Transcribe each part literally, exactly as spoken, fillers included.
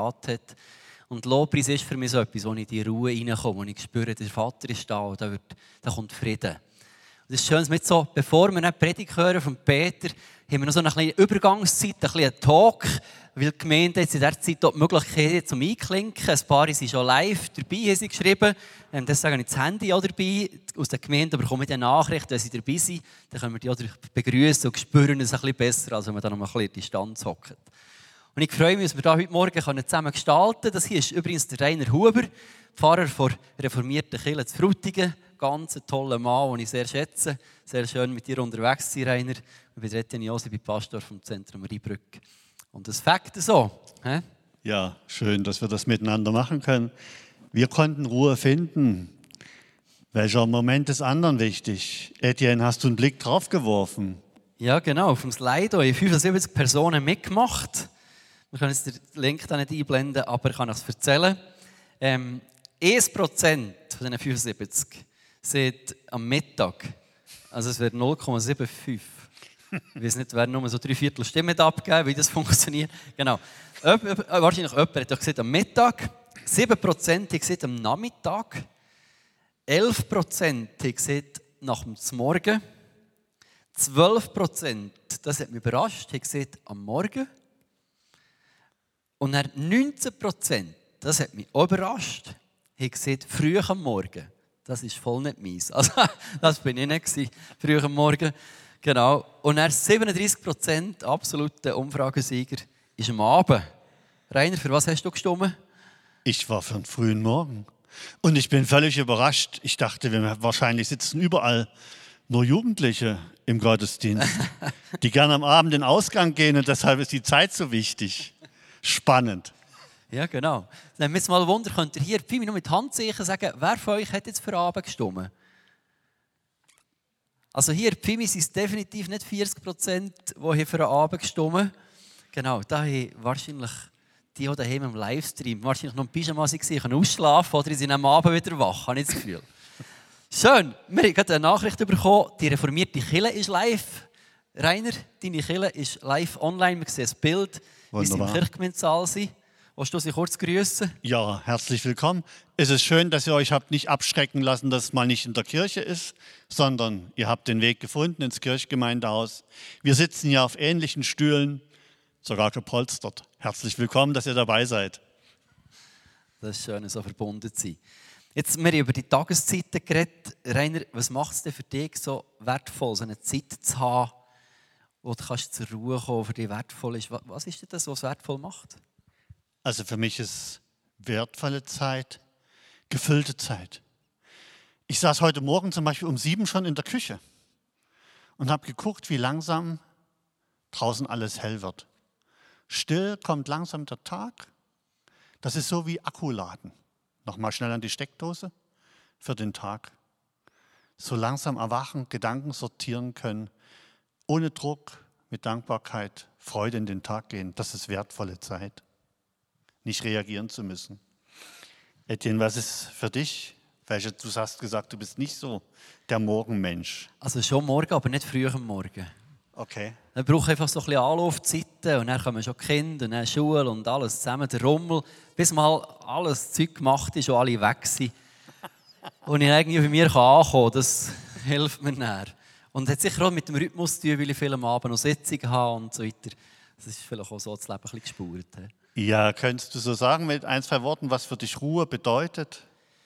parat hat. Und Lobpreis ist für mich so etwas, wo ich in die Ruhe reinkomme, wo ich spüre, der Vater ist da und da, wird, da kommt Frieden. Und das ist schön, mit so, bevor wir eine Predigt hören von Peter, haben wir noch so eine kleine Übergangszeit, ein kleinen Talk, weil die Gemeinde jetzt in dieser Zeit die Möglichkeit zum Einklinken. Ein paar sind schon live dabei, haben sie geschrieben. Ähm, deswegen habe ich das Handy auch dabei. Aus der Gemeinde bekomme ich die Nachricht, wenn sie dabei sind. Dann können wir die auch begrüßen und spüren es ein bisschen besser, als wenn wir dann noch ein bisschen in Distanz hocken. Und ich freue mich, dass wir da heute Morgen zusammen gestalten können. Das hier ist übrigens der Rainer Huber, Pfarrer der reformierten Kirche zu Frutigen. Ganz ein toller Mann, den ich sehr schätze. Sehr schön mit dir unterwegs zu sein, Rainer. Ich bin Etienne Josi, ich bin Pastor vom Zentrum Rheinbrück. Und das Fakt so. He? Ja, schön, dass wir das miteinander machen können. Wir konnten Ruhe finden. Welcher Moment ist anderen wichtig? Etienne, hast du einen Blick drauf geworfen? Ja, genau. Auf dem Slide haben fünfundsiebzig Personen mitgemacht. Wir können jetzt den Link da nicht einblenden, aber ich kann es erzählen. Ähm, ein Prozent von diesen fünfundsiebzig sind am Mittag. Also es wird null Komma fünfundsiebzig. Ich weiß nicht, wer nur so drei Viertel Stimmen abgeben, wie das funktioniert. Genau. Wahrscheinlich jemand hat gesagt am Mittag. sieben Prozent haben gesagt am Nachmittag. elf Prozent haben gesagt nach dem Morgen. zwölf Prozent, das hat mich überrascht, haben gesagt am Morgen. Und dann neunzehn Prozent, das hat mich auch überrascht, haben gesagt früh am Morgen. Das ist voll nicht meins. Also, das bin ich nicht, früh am Morgen. Genau. Und dann siebenunddreißig Prozent, absoluter Umfragesieger, ist am Abend. Rainer, für was hast du gestimmt? Ich war für den frühen Morgen. Und ich bin völlig überrascht. Ich dachte, wir wahrscheinlich sitzen überall nur Jugendliche im Gottesdienst, die gerne am Abend in den Ausgang gehen und deshalb ist die Zeit so wichtig. Spannend. Ja, genau. Dann jetzt mal ein Wunder, könnt ihr hier Pimi noch mit Handzeichen sagen, wer von euch hat jetzt für Abend gestimmt? Also hier, Pimi, sind es definitiv nicht vierzig Prozent, die hier für den Abend gestimmt. Genau, da haben wahrscheinlich die, die daheim im Livestream wahrscheinlich noch im Pyjama waren, können ausschlafen oder sind am Abend wieder wach, habe ich das Gefühl. Schön, wir haben gerade eine Nachricht bekommen, die reformierte Kirche ist live. Rainer, deine Kirche ist live online, wir sehen das Bild, wie sie im Kirchgemeindesaal sind. Willst du sie kurz grüßen? Ja, herzlich willkommen. Es ist schön, dass ihr euch habt nicht abschrecken lassen, dass es mal nicht in der Kirche ist, sondern ihr habt den Weg gefunden ins Kirchgemeindehaus. Wir sitzen hier auf ähnlichen Stühlen, sogar gepolstert. Herzlich willkommen, dass ihr dabei seid. Das ist schön, so verbunden zu sein. Jetzt haben wir über die Tageszeiten geredet. Rainer, was macht es denn für dich so wertvoll, so eine Zeit zu haben, wo du kannst zur Ruhe kommen, für dich wertvoll ist? Was ist denn das, was es wertvoll macht? Also für mich ist wertvolle Zeit, gefüllte Zeit. Ich saß heute Morgen zum Beispiel um sieben schon in der Küche und habe geguckt, wie langsam draußen alles hell wird. Still kommt langsam der Tag. Das ist so wie Akkuladen. Nochmal schnell an die Steckdose für den Tag. So langsam erwachen, Gedanken sortieren können, ohne Druck, mit Dankbarkeit, Freude in den Tag gehen. Das ist wertvolle Zeit. Nicht reagieren zu müssen. Etienne, was ist für dich? Welche, du hast gesagt, du bist nicht so der Morgenmensch. Also schon morgen, aber nicht früh am Morgen. Okay. Man braucht einfach so ein bisschen Anlaufzeiten und dann kommen schon Kinder und dann Schule und alles zusammen, der Rummel, bis mal alles Zeug gemacht ist und alle weg sind. Und ich irgendwie bei mir ankommen kann, das hilft mir näher. Und hat sicher auch mit dem Rhythmus zu tun, weil ich viel am Abend noch Sitzungen habe und so weiter. Das ist vielleicht auch so das Leben ein bisschen gespurt. Ja, könntest du so sagen mit ein, zwei Worten, was für dich Ruhe bedeutet?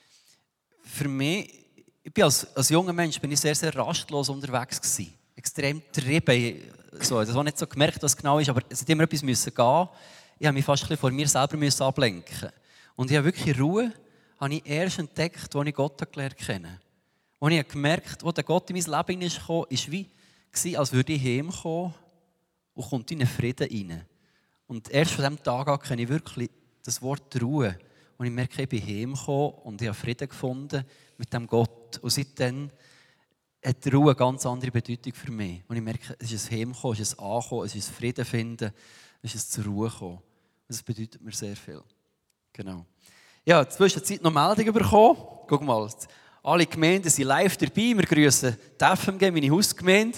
Für mich, ich bin als, als junger Mensch bin ich sehr, sehr rastlos unterwegs gewesen. Extrem getrieben. So, das habe nicht so gemerkt, was genau ist, aber es hat immer etwas müssen gehen. Ich habe mich fast ein bisschen von mir selber müssen ablenken. Und ich habe wirklich Ruhe, habe ich erst entdeckt, als ich Gott gelernt habe. Als ich gemerkt, als der Gott in mein Leben hineinkam, war wie, als würde ich heimkommen und kommt in einen Frieden rein. Und erst von diesem Tag an kenne ich wirklich das Wort Ruhe. Und ich merke, ich bin heimgekommen und ich habe Frieden gefunden mit dem Gott. Und seitdem hat die Ruhe eine ganz andere Bedeutung für mich. Und ich merke, es ist ein Heimkommen, es ist ein Ankommen, es ist ein Frieden finden, es ist ein zur Ruhe kommen. Und das bedeutet mir sehr viel. Genau. Ja, in der Zwischenzeit noch Meldungen bekommen. Guck mal, alle Gemeinden sind live dabei. Wir grüßen die F M G, meine Hausgemeinde.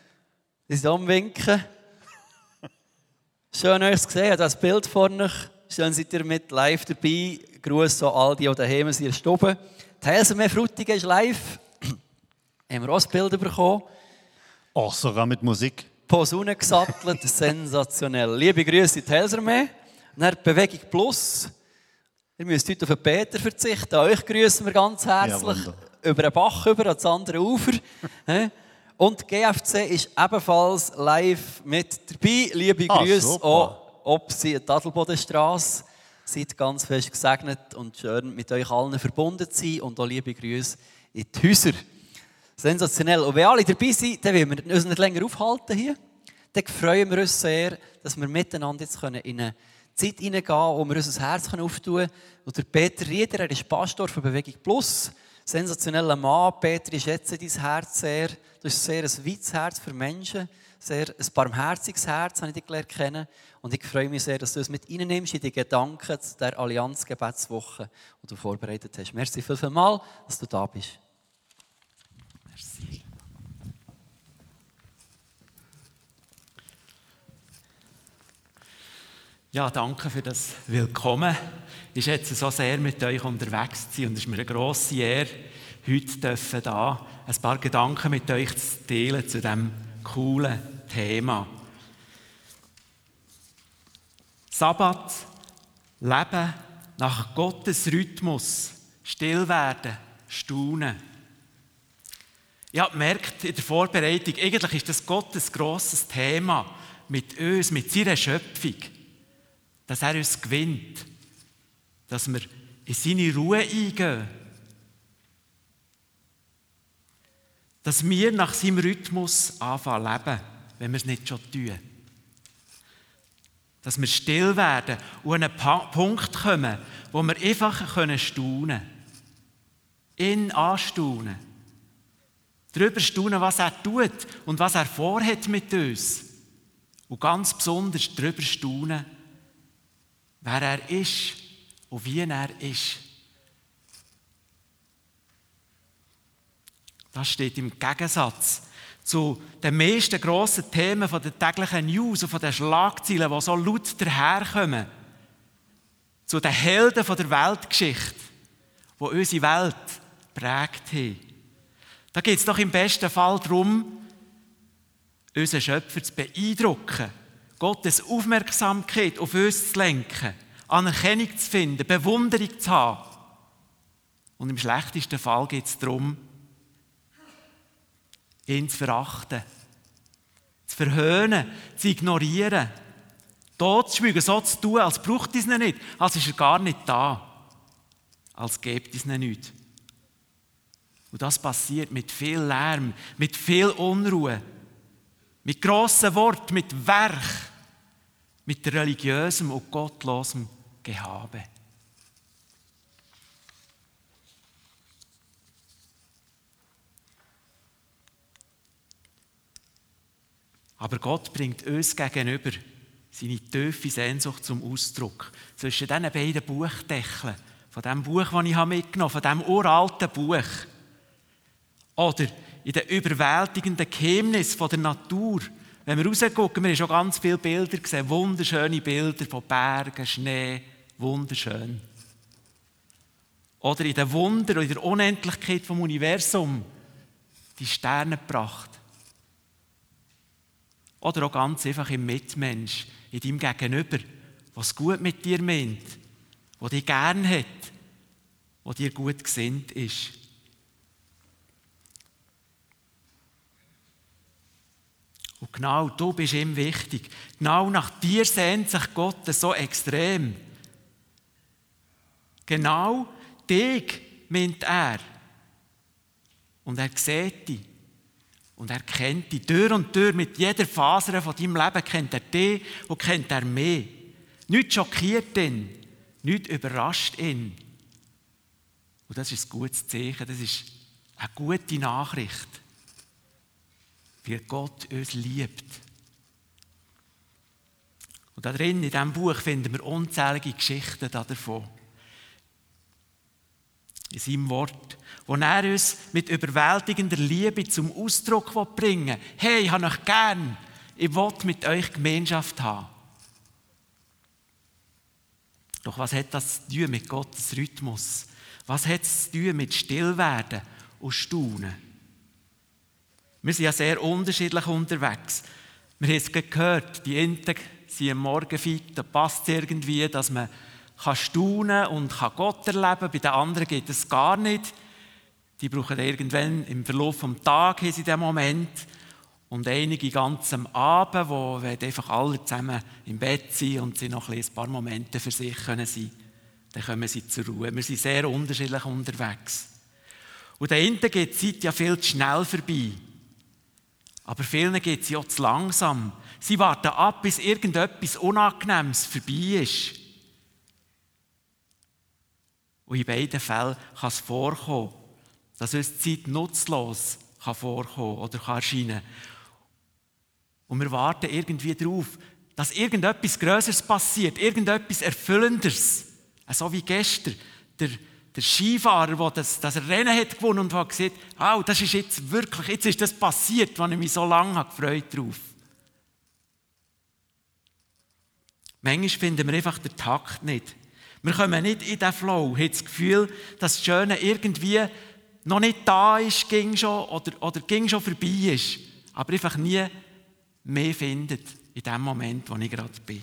Die sind am Winken. Schön, euch zu sehen. Das Bild vorne Schön seid ihr mit live dabei. Gruß an all die, die daheim sind in der Stube. Die Helsermeer Frutigen ist live. Haben wir auch ein Bild bekommen. Auch sogar mit Musik. Posaune gesattelt, sensationell. Liebe Grüße in die Helsermeer. Dann Bewegung Plus. Ihr müsst heute auf den Peter verzichten. Euch grüßen wir ganz herzlich. Ja, über den Bach über ans andere Ufer. Und G F C ist ebenfalls live mit dabei. Liebe Ah, Grüße super. auch, ob Sie in der Adelbodenstrasse. Seid ganz fest gesegnet und schön mit euch allen verbunden sein. Und auch liebe Grüße in die Häuser. Sensationell. Und wenn alle dabei sind, dann wollen wir uns nicht länger aufhalten hier. Dann freuen wir uns sehr, dass wir miteinander jetzt in eine Zeit hineingehen können, wo wir unser Herz auftun können. Und der Peter Rieder, er ist Pastor für Bewegung Plus. Sensationeller Mann. Peter, ich schätze dein Herz sehr. Du hast sehr ein weites Herz für Menschen. Sehr ein barmherziges Herz, habe ich dich gelernt kennen. Und ich freue mich sehr, dass du es mit reinnimmst in die Gedanken der Allianz-Gebetswoche, die du vorbereitet hast. Merci viel, viel mal, dass du da bist. Merci. Ja, danke für das Willkommen. Ich schätze so sehr, mit euch unterwegs zu sein und es ist mir eine grosse Ehre, heute dürfen da ein paar Gedanken mit euch zu teilen zu diesem coolen Thema. Sabbat, Leben nach Gottes Rhythmus, still werden, staunen. Ich habe gemerkt in der Vorbereitung, eigentlich ist das Gottes grosses Thema mit uns, mit seiner Schöpfung, dass er uns gewinnt, dass wir in seine Ruhe eingehen, dass wir nach seinem Rhythmus anfangen zu leben, wenn wir es nicht schon tun. Dass wir still werden und an einen pa- Punkt kommen, wo wir einfach staunen können. Ihn anstaunen. Darüber staunen, was er tut und was er vorhat mit uns. Und ganz besonders darüber staunen, wer er ist und wie er ist. Das steht im Gegensatz zu den meisten grossen Themen von den täglichen News und von den Schlagzeilen, die so laut daherkommen. Zu den Helden von der Weltgeschichte, die unsere Welt geprägt haben. Da geht es doch im besten Fall darum, unseren Schöpfer zu beeindrucken, Gottes Aufmerksamkeit auf uns zu lenken, Anerkennung zu finden, Bewunderung zu haben. Und im schlechtesten Fall geht es darum, ihn zu verachten, zu verhöhnen, zu ignorieren, totzuschweigen, so zu tun, als braucht es ihn nicht, als ist er gar nicht da, als gibt es ihn nicht. Und das passiert mit viel Lärm, mit viel Unruhe, mit grossen Worten, mit Werk, mit religiösem und gottlosem Gehabe. Aber Gott bringt uns gegenüber seine tiefe Sehnsucht zum Ausdruck. Zwischen diesen beiden Buchdeckeln, von dem Buch, das ich mitgenommen habe, von diesem uralten Buch, oder in den überwältigenden Geheimnissen der Natur. Wenn wir rausgucken, wir haben schon ganz viele Bilder gesehen, wunderschöne Bilder von Bergen, Schnee, wunderschön. Oder in den Wunder und in der Unendlichkeit des Universums, die Sternenpracht. Oder auch ganz einfach im Mitmensch, in deinem Gegenüber, was gut mit dir meint, der dich gern hat, der dir gut gesinnt ist. Und genau du bist ihm wichtig. Genau nach dir sehnt sich Gott so extrem. Genau dich meint er. Und er sieht dich. Und er kennt dich. Tür und Tür, mit jeder Faser von deinem Leben kennt er dich und kennt er mehr. Nichts schockiert ihn. Nichts überrascht ihn. Und das ist ein gutes Zeichen. Das ist eine gute Nachricht. Wie Gott uns liebt. Und da drin, in diesem Buch, finden wir unzählige Geschichten davon. In seinem Wort, wo er uns mit überwältigender Liebe zum Ausdruck bringen will. Hey, ich habe euch gern. Ich will mit euch Gemeinschaft haben. Doch was hat das zu tun mit Gottes Rhythmus? Was hat es zu tun mit Stillwerden und Staunen? Wir sind ja sehr unterschiedlich unterwegs. Wir haben es gehört, die einen sind am Morgen fit, da passt es irgendwie, dass man staunen und Gott erleben kann. Bei den anderen geht es gar nicht. Die brauchen irgendwann im Verlauf des Tages in diesem Moment. Und einige ganz am Abend, wo einfach alle zusammen im Bett sind und sie noch ein paar Momente für sich können sein, dann kommen sie zur Ruhe. Wir sind sehr unterschiedlich unterwegs. Und den einen geht die Zeit ja viel zu schnell vorbei. Aber vielen geht sie auch zu langsam. Sie warten ab, bis irgendetwas Unangenehmes vorbei ist. Und in beiden Fällen kann es vorkommen, dass uns die Zeit nutzlos kann vorkommen oder kann erscheinen. Und wir warten irgendwie darauf, dass irgendetwas Größeres passiert, irgendetwas Erfüllenderes. So wie gestern der, der Skifahrer, der das, das Rennen hat gewonnen und hat gesagt, oh, das ist jetzt wirklich, jetzt ist das passiert, wo ich mich so lange habe gefreut darauf. Manchmal finden wir einfach den Takt nicht. Wir kommen nicht in den Flow, haben das Gefühl, dass das Schöne irgendwie noch nicht da ist, ging schon oder, oder ging schon vorbei ist, aber einfach nie mehr findet in dem Moment, wo ich gerade bin.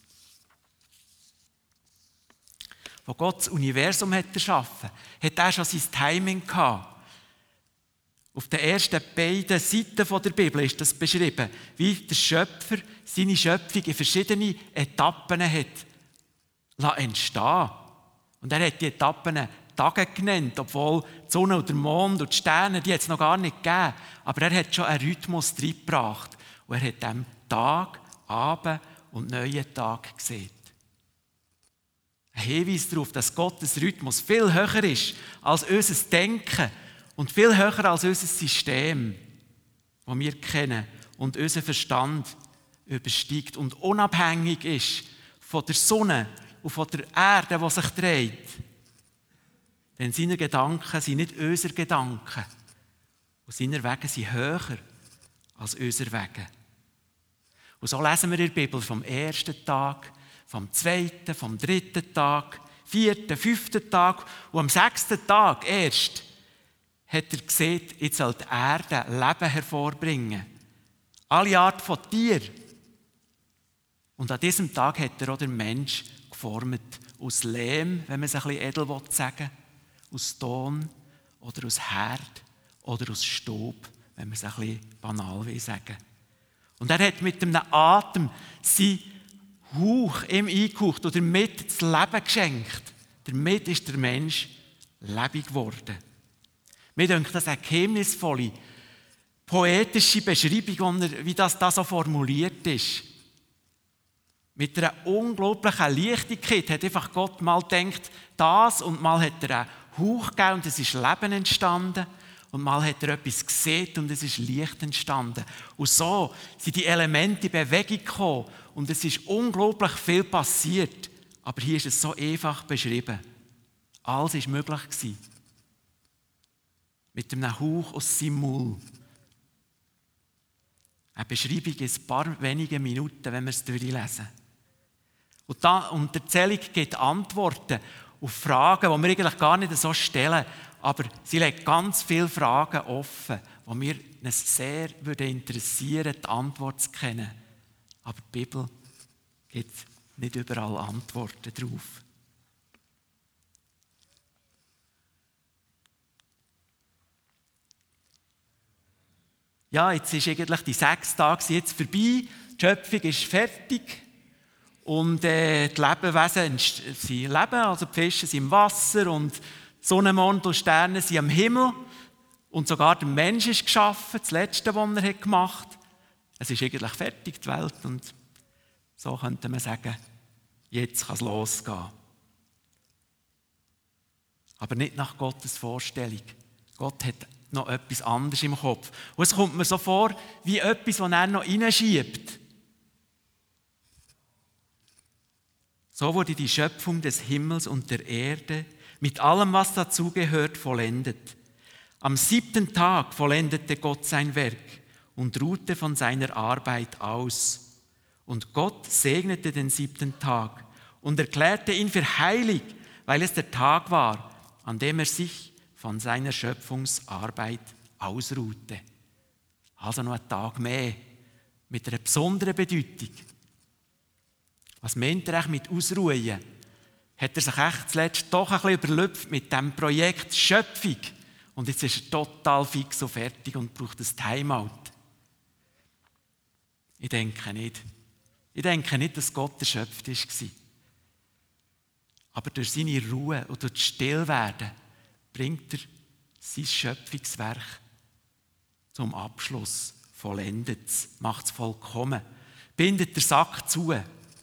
Wo Gott das Universum hat erschaffen, hat er schon sein Timing gehabt. Auf den ersten beiden Seiten der Bibel ist das beschrieben, wie der Schöpfer seine Schöpfung in verschiedene Etappen hat entstehen. Und er hat die Etappen Tage genannt, obwohl die Sonne und der Mond und die Sterne, die hat es noch gar nicht gegeben. Aber er hat schon einen Rhythmus reingebracht. Und er hat dem Tag, Abend und neuen Tag gesehen. Ein Hinweis darauf, dass Gottes Rhythmus viel höher ist als unser Denken und viel höher als unser System, das wir kennen und unser Verstand übersteigt und unabhängig ist von der Sonne und von der Erde, die sich dreht. Denn seine Gedanken sind nicht unsere Gedanken. Und seine Wege sind höher als unsere Wege. Und so lesen wir in der Bibel vom ersten Tag, vom zweiten, vom dritten Tag, vierten, fünften Tag und am sechsten Tag erst hat er gesehen, jetzt soll die Erde Leben hervorbringen. Alle Art von Tier. Und an diesem Tag hat er auch den Mensch geformt. Aus Lehm, wenn man es ein bisschen edel sagen will, aus Ton oder aus Herd oder aus Staub, wenn man es ein bisschen banal will sagen. Und er hat mit einem Atem sein Hauch ihm eingehaucht und damit das Leben geschenkt. Damit ist der Mensch lebendig geworden. Mir denkt das eine geheimnisvolle, poetische Beschreibung, wie das da so formuliert ist. Mit einer unglaublichen Leichtigkeit hat einfach Gott mal gedacht, das und mal hat er einen Hauch gegeben und es ist Leben entstanden. Und mal hat er etwas gesehen und es ist Licht entstanden. Und so sind die Elemente in Bewegung gekommen und es ist unglaublich viel passiert. Aber hier ist es so einfach beschrieben. Alles war möglich gewesen. Mit einem Hauch aus seinem Maul. Eine Beschreibung in ein paar wenigen Minuten, wenn wir es durchlesen. Und, da, und die Erzählung gibt Antworten auf Fragen, die wir eigentlich gar nicht so stellen. Aber sie legt ganz viele Fragen offen, die mir sehr interessieren würden, die Antwort zu kennen. Aber die Bibel gibt nicht überall Antworten darauf. Ja, jetzt ist eigentlich die sechs Tage jetzt vorbei, die Schöpfung ist fertig und äh, die Lebewesen sie leben, also die Fische sind im Wasser und Sonne, Mond und Sterne sind am Himmel und sogar der Mensch ist geschaffen, das Letzte, was er hat gemacht hat. Es ist eigentlich fertig, die Welt, und so könnte man sagen, jetzt kann es losgehen. Aber nicht nach Gottes Vorstellung. Gott hat noch etwas anderes im Kopf. Und es kommt mir so vor, wie etwas, das er noch hineinschiebt. So wurde die Schöpfung des Himmels und der Erde mit allem, was dazugehört, vollendet. Am siebten Tag vollendete Gott sein Werk und ruhte von seiner Arbeit aus. Und Gott segnete den siebten Tag und erklärte ihn für heilig, weil es der Tag war, an dem er sich von seiner Schöpfungsarbeit ausruhte. Also noch ein Tag mehr, mit einer besonderen Bedeutung. Was meint er eigentlich mit Ausruhen? Hat er sich echt zuletzt doch ein bisschen überlüpft mit dem Projekt Schöpfung und jetzt ist er total fix und fertig und braucht ein Timeout? Ich denke nicht. Ich denke nicht, dass Gott erschöpft war. Aber durch seine Ruhe und durch das Stillwerden bringt er sein Schöpfungswerk zum Abschluss, vollendet es, macht es vollkommen, bindet den Sack zu.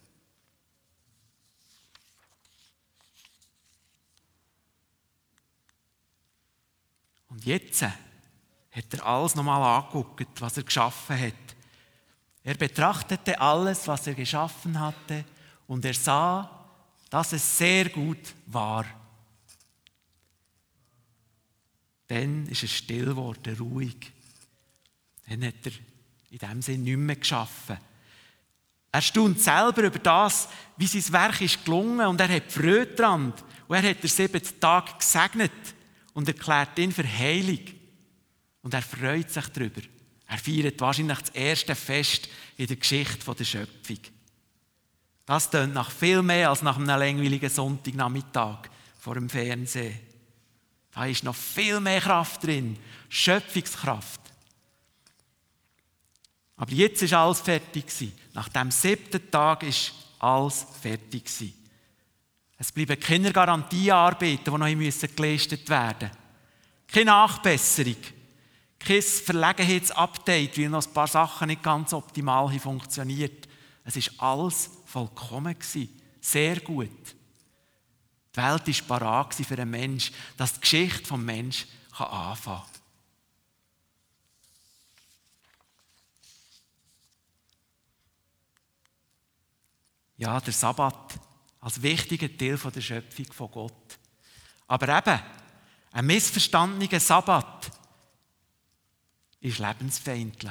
Und jetzt hat er alles nochmal angeguckt, was er geschaffen hat. Er betrachtete alles, was er geschaffen hatte, und er sah, dass es sehr gut war. Dann ist es still geworden, ruhig. Dann hat er in dem Sinne nicht mehr geschaffen. Er staunt selber über das, wie sein Werk ist gelungen, und er hat Freude daran. Und er hat den siebten Tag gesegnet und erklärt ihn für heilig. Und er freut sich darüber. Er feiert wahrscheinlich das erste Fest in der Geschichte der Schöpfung. Das tönt nach viel mehr als nach einem langweiligen Sonntagnachmittag vor dem Fernsehen. Da ist noch viel mehr Kraft drin, Schöpfungskraft. Aber jetzt ist alles fertig gewesen. Nach dem siebten Tag ist alles fertig gewesen. Es bleiben keine Garantiearbeiten, die noch geleistet werden müssen. Keine Nachbesserung. Kein Verlegenheitsupdate, weil noch ein paar Sachen nicht ganz optimal haben funktioniert. Es war alles vollkommen gewesen. Sehr gut. Die Welt war parat für einen Menschen, dass die Geschichte des Menschen anfangen kann. Ja, der Sabbat als wichtiger Teil der Schöpfung von Gott. Aber eben, ein missverstandener Sabbat ist lebensfeindlich.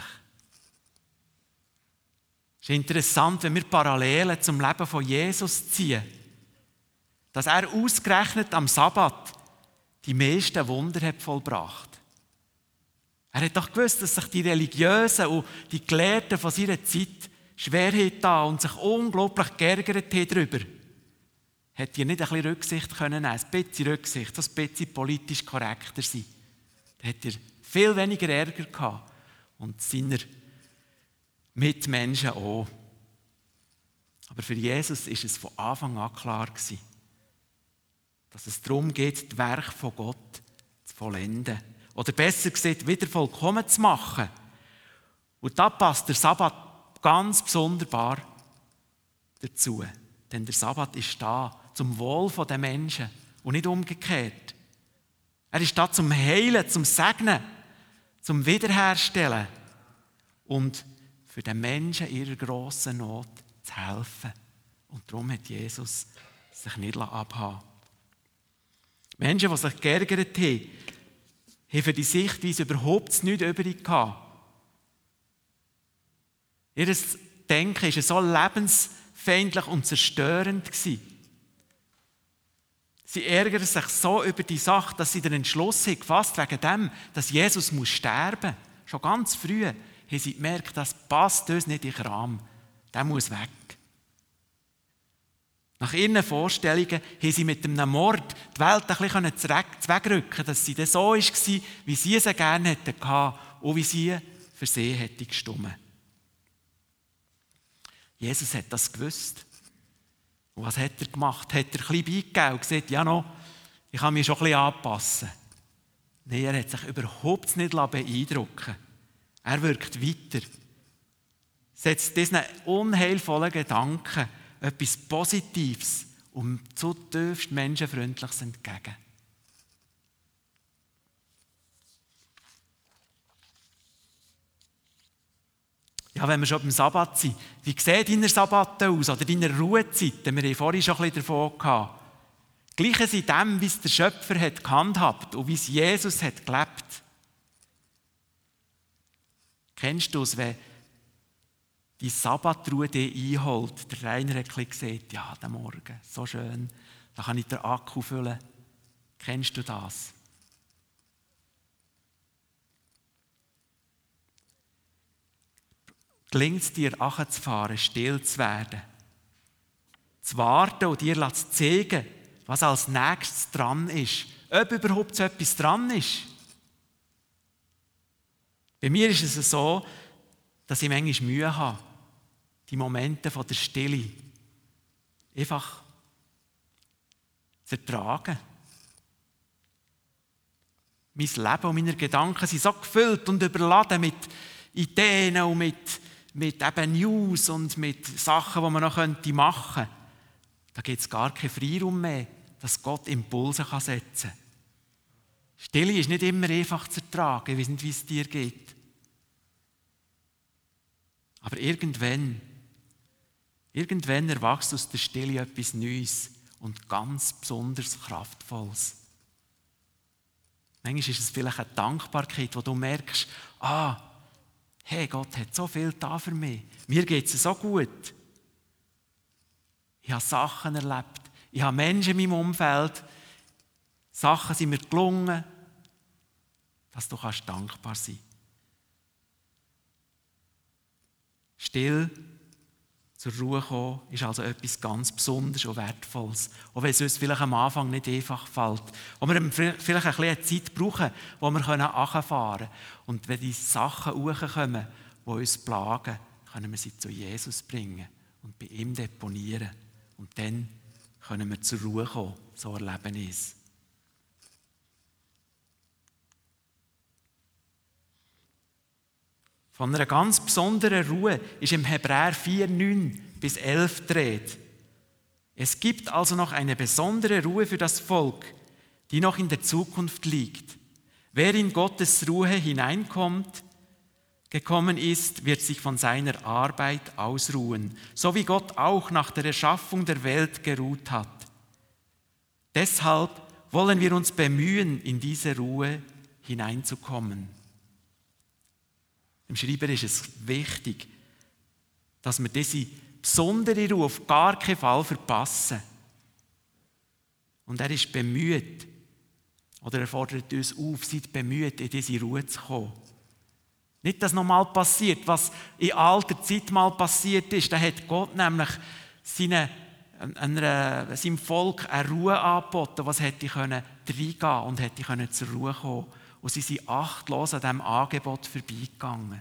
Es ist interessant, wenn wir Parallelen zum Leben von Jesus ziehen, dass er ausgerechnet am Sabbat die meisten Wunder hat vollbracht. Er hat doch gewusst, dass sich die Religiösen und die Gelehrten von seiner Zeit schwer haben und sich unglaublich geärgert haben darüber. Hätte ihr nicht ein bisschen Rücksicht können nehmen, ein bisschen Rücksicht, ein bisschen politisch korrekter sein. Dann hätte ihr viel weniger Ärger gehabt und seiner Mitmenschen auch. Aber für Jesus ist es von Anfang an klar gewesen, dass es darum geht, das Werk von Gott zu vollenden. Oder besser gesagt, wieder vollkommen zu machen. Und da passt der Sabbat ganz besonderbar dazu. Denn der Sabbat ist da zum Wohl der Menschen und nicht umgekehrt. Er ist da zum Heilen, zum Segnen, zum Wiederherstellen und für den Menschen in ihrer grossen Not zu helfen. Und darum hat Jesus sich nicht abhaben lassen. Menschen, die sich geärgert haben, haben für die Sichtweise überhaupt nichts übrig gehabt. Ihr Denken war so lebensfeindlich und zerstörend gewesen. Sie ärgern sich so über die Sache, dass sie den Entschluss haben gefasst wegen dem, dass Jesus muss sterben muss. Schon ganz früh haben sie gemerkt, das passt uns nicht in den Kram. Der muss weg. Nach ihren Vorstellungen haben sie mit einem Mord die Welt ein bisschen zwegrücken, dass sie dann so war, wie sie sie gerne hätten und wie sie für sie hätte gestimmt. Jesus hat das gewusst. Und was hat er gemacht? Hat er ein bisschen beigegeben und gesagt, ja noch, ich kann mich schon ein bisschen anpassen. Nein, er hat sich überhaupt nicht beeindrucken lassen. Er wirkt weiter. Setzt diesen unheilvollen Gedanken etwas Positives und zutiefst Menschenfreundliches entgegen. Ja, wenn wir schon beim Sabbat sind, wie sehen deine Sabbaten aus oder deine Ruhezeiten? Wir haben vorhin schon ein bisschen davon gehabt. Gleichen sie dem, wie es der Schöpfer hat gehandhabt und wie es Jesus hat gelebt. Kennst du es, wenn die Sabbatruhe dich einholt. Der Rainer hat gesagt, ja, der Morgen, so schön, da kann ich den Akku füllen. Kennst du das? Gelingt es dir, runterzufahren, still zu werden, zu warten und dir zu zeigen, was als nächstes dran ist, ob überhaupt so etwas dran ist? Bei mir ist es so, dass ich manchmal Mühe habe, die Momente der Stille einfach zu ertragen. Mein Leben und meine Gedanken sind so gefüllt und überladen mit Ideen und mit, mit eben News und mit Sachen, die man noch machen könnte. Da gibt es gar keinen Freiraum mehr, dass Gott Impulse setzen kann. Stille ist nicht immer einfach zu ertragen. Ich weiß nicht, wie es dir geht. Aber irgendwann, irgendwann erwachst aus der Stille etwas Neues und ganz besonders Kraftvolles. Manchmal ist es vielleicht eine Dankbarkeit, wo du merkst, ah, hey, Gott hat so viel da für mich. Mir geht es so gut. Ich habe Sachen erlebt. Ich habe Menschen in meinem Umfeld. Sachen sind mir gelungen, dass du kannst dankbar sein kannst. Still zur Ruhe kommen ist also etwas ganz Besonderes und Wertvolles. Auch wenn es uns vielleicht am Anfang nicht einfach fällt. Und wir vielleicht ein bisschen Zeit brauchen, wo wir runterfahren können. Und wenn die Sachen hochkommen, die uns plagen, können wir sie zu Jesus bringen und bei ihm deponieren. Und dann können wir zur Ruhe kommen. So erleben wir es. Von einer ganz besonderen Ruhe ist im Hebräer vier, neun bis elf die Rede. Es gibt also noch eine besondere Ruhe für das Volk, die noch in der Zukunft liegt. Wer in Gottes Ruhe hineinkommt, gekommen ist, wird sich von seiner Arbeit ausruhen, so wie Gott auch nach der Erschaffung der Welt geruht hat. Deshalb wollen wir uns bemühen, in diese Ruhe hineinzukommen. Dem Schreiber ist es wichtig, dass wir diese besondere Ruhe auf gar keinen Fall verpassen. Und er ist bemüht, oder er fordert uns auf, seid bemüht, in diese Ruhe zu kommen. Nicht, dass nochmal passiert, was in alter Zeit mal passiert ist. Da hat Gott nämlich seine, einer, seinem Volk eine Ruhe angeboten, was hätte reingehen können und hätte zur Ruhe kommen können. Und sie sind achtlos an diesem Angebot vorbeigegangen.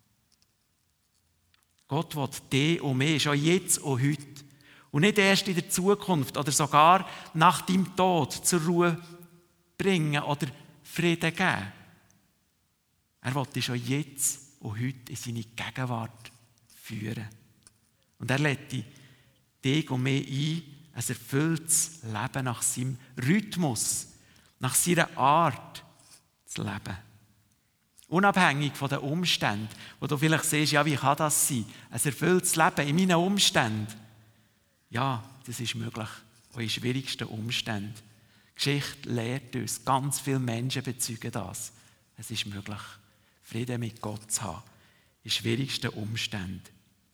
Gott will dich und mich, schon jetzt und heute. Und nicht erst in der Zukunft oder sogar nach deinem Tod zur Ruhe bringen oder Frieden geben. Er will dich schon jetzt und heute in seine Gegenwart führen. Und er lädt dich und mich ein, ein erfülltes Leben nach seinem Rhythmus, nach seiner Art zu leben. Unabhängig von den Umständen, wo du vielleicht siehst, ja, wie kann das sein? Ein erfülltes Leben in meinen Umständen. Ja, das ist möglich, auch in schwierigsten Umständen. Die Geschichte lehrt uns, ganz viele Menschen bezeugen das. Es ist möglich, Frieden mit Gott zu haben, in schwierigsten Umständen.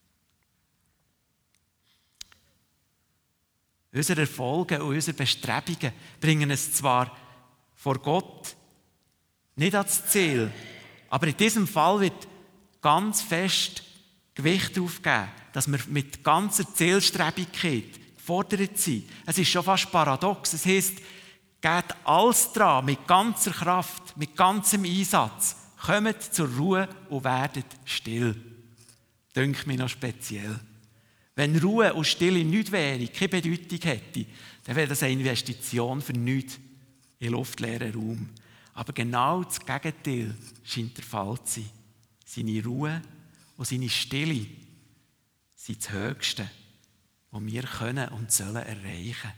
Unsere Erfolge und unsere Bestrebungen bringen es zwar vor Gott nicht ans Ziel, aber in diesem Fall wird ganz fest Gewicht darauf geben, dass wir mit ganzer Zielstrebigkeit gefordert sind. Es ist schon fast paradox. Es heisst, geht alles dran, mit ganzer Kraft, mit ganzem Einsatz. Kommt zur Ruhe und werdet still. Dünkt mir noch speziell. Wenn Ruhe und Stille nichts wäre, keine Bedeutung hätte, dann wäre das eine Investition für nichts in luftleeren Raum. Aber genau das Gegenteil scheint der Fall zu sein. Seine Ruhe und seine Stille sind das Höchste, was wir können und sollen erreichen.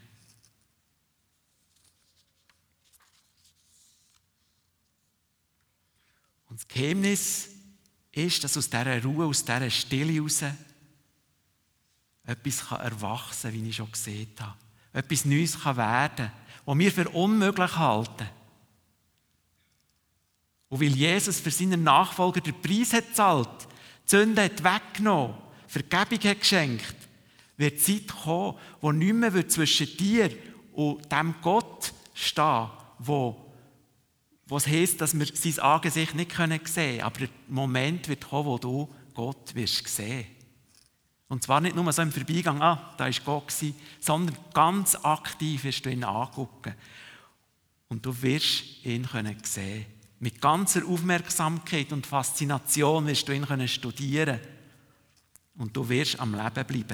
Und das Geheimnis ist, dass aus dieser Ruhe, aus dieser Stille heraus etwas erwachsen kann, wie ich schon gesehen habe. Etwas Neues kann werden, was wir für unmöglich halten. Und weil Jesus für seine Nachfolger den Preis hat gezahlt, die Sünde hat weggenommen, Vergebung hat geschenkt, wird die Zeit kommen, wo nicht mehr zwischen dir und dem Gott stehen, wo, wo es heisst, dass wir sein Angesicht nicht sehen können. Aber der Moment wird kommen, wo du Gott wirst sehen. Und zwar nicht nur so im Vorbeigang, ah, da war Gott gewesen, sondern ganz aktiv wirst du ihn angucken. Und du wirst ihn können sehen. Mit ganzer Aufmerksamkeit und Faszination wirst du ihn können studieren. Und du wirst am Leben bleiben.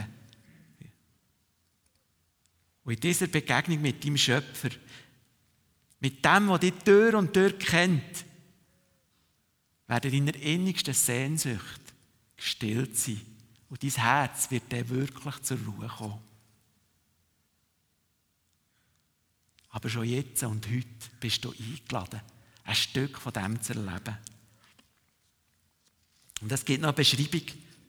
Und in dieser Begegnung mit deinem Schöpfer, mit dem, der dich Tür und Tür kennt, werden deine innigsten Sehnsucht gestillt sein. Und dein Herz wird dann wirklich zur Ruhe kommen. Aber schon jetzt und heute bist du eingeladen, ein Stück von dem zu erleben. Und es gibt noch eine Beschreibung.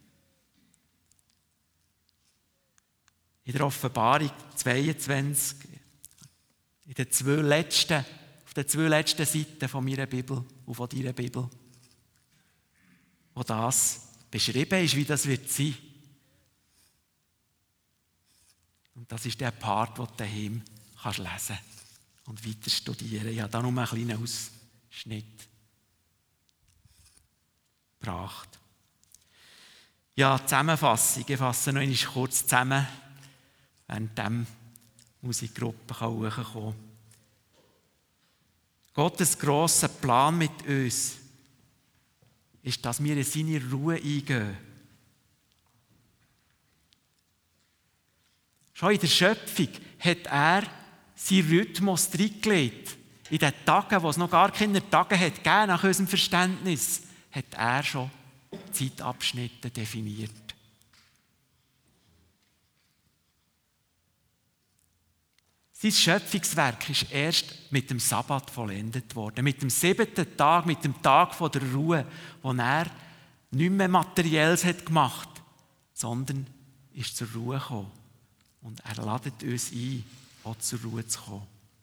In der Offenbarung zweiundzwanzig, in den zwei letzten, auf den zwei letzten Seiten von meiner Bibel und von deiner Bibel, wo das beschrieben ist, wie das wird sein. Und das ist der Part, den du daheim kannst lesen und weiter studieren. Ich habe da nur einen kleinen Ausschnitt gebracht. Ja, Zusammenfassung. Ich fasse noch einmal kurz zusammen, während die Musikgruppe hochkommen kann. Gottes grosser Plan mit uns ist, dass wir in seine Ruhe eingehen. Schon in der Schöpfung hat er seinen Rhythmus reingelegt. In den Tagen, wo es noch gar keine Tage hat, gegeben, nach unserem Verständnis, hat er schon Zeitabschnitte definiert. Sein Schöpfungswerk ist erst mit dem Sabbat vollendet worden. Mit dem siebten Tag, mit dem Tag der Ruhe, wo er nicht mehr Materielles hat gemacht, sondern ist zur Ruhe gekommen. Und er ladet uns ein, auch zur Ruhe zu kommen.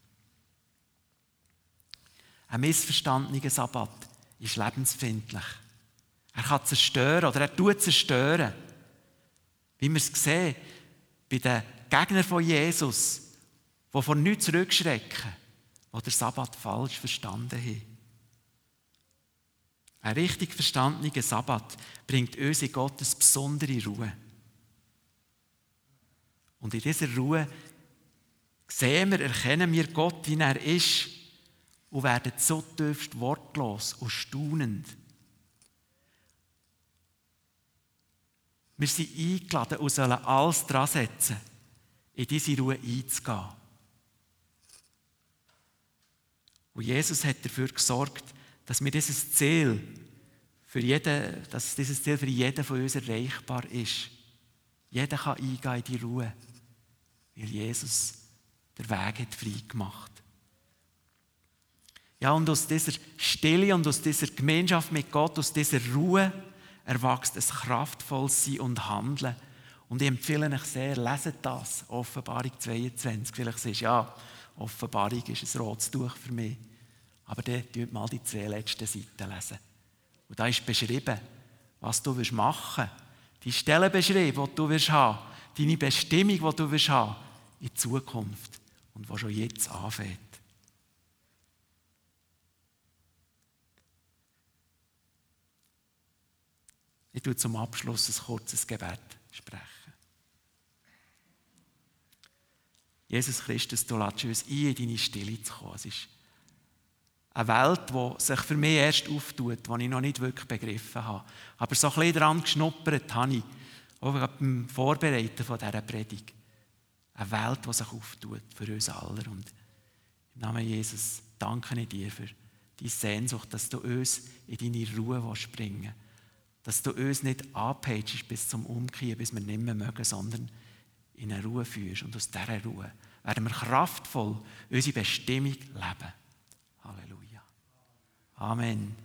Ein missverstandener Sabbat ist lebensfeindlich. Er kann zerstören oder er tut zerstören. Wie wir es sehen bei den Gegnern von Jesus, die vor nichts zurückschrecken, die den Sabbat falsch verstanden haben. Ein richtig verstandener Sabbat bringt uns in Gottes besondere Ruhe. Und in dieser Ruhe sehen wir, erkennen wir Gott, wie er ist, und werden so tiefst wortlos und staunend. Wir sind eingeladen und sollen alles daran setzen, in diese Ruhe einzugehen. Und Jesus hat dafür gesorgt, dass wir dieses Ziel für jeden, dass dieses Ziel für jeden von uns erreichbar ist. Jeder kann eingehen in die Ruhe, weil Jesus den Weg hat frei gemacht. Ja, und aus dieser Stille und aus dieser Gemeinschaft mit Gott, aus dieser Ruhe, erwächst ein kraftvolles Sein und Handeln. Und ich empfehle euch sehr, leset das, Offenbarung zweiundzwanzig. Vielleicht sagst du, ja, Offenbarung ist ein rotes Tuch für mich. Aber dann lest mal die zwei letzten Seiten lesen. Und da ist beschrieben, was du machen willst. Die Stelle beschrieben, die du willst haben. Deine Bestimmung, die du willst haben in Zukunft. Und die schon jetzt anfängt. Ich tue zum Abschluss ein kurzes Gebet sprechen. Jesus Christus, du lädst uns ein, in deine Stille zu kommen. Es ist eine Welt, die sich für mich erst auftut, die ich noch nicht wirklich begriffen habe. Aber so ein bisschen daran geschnuppert habe ich, auch beim Vorbereiten von dieser Predigt. Eine Welt, die sich auftut für uns alle. Und im Namen Jesus danke ich dir für die Sehnsucht, dass du uns in deine Ruhe bringen willst. Dass du uns nicht anpeitschst bis zum Umkehren, bis wir nicht mehr mögen, sondern in eine Ruhe führst. Und aus dieser Ruhe werden wir kraftvoll unsere Bestimmung leben. Halleluja. Amen.